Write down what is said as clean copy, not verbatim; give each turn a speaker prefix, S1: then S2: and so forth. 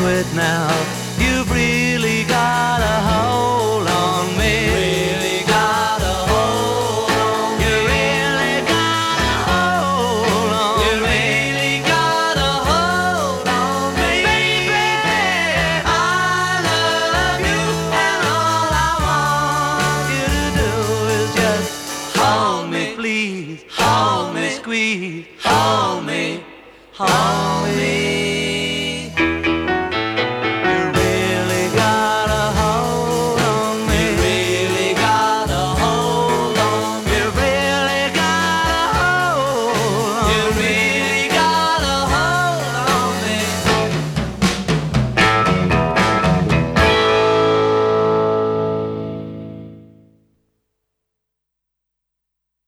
S1: quit now. You've really got a hold on me. Really got a hold on me. You really got a hold on me. You really got a hold on me. Baby, I love you, and all I want you to do is just hold me, please. Hold me, squeeze. Hold me, hold me.